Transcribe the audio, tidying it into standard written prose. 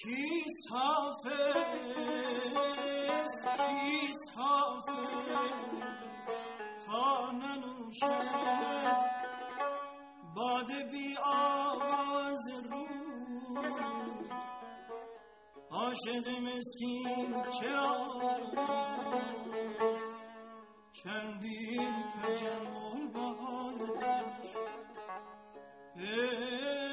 کیست حافظ تا ننوشد باده بی آواز رو عاشق مسکین چرا چندین تجمل بهارش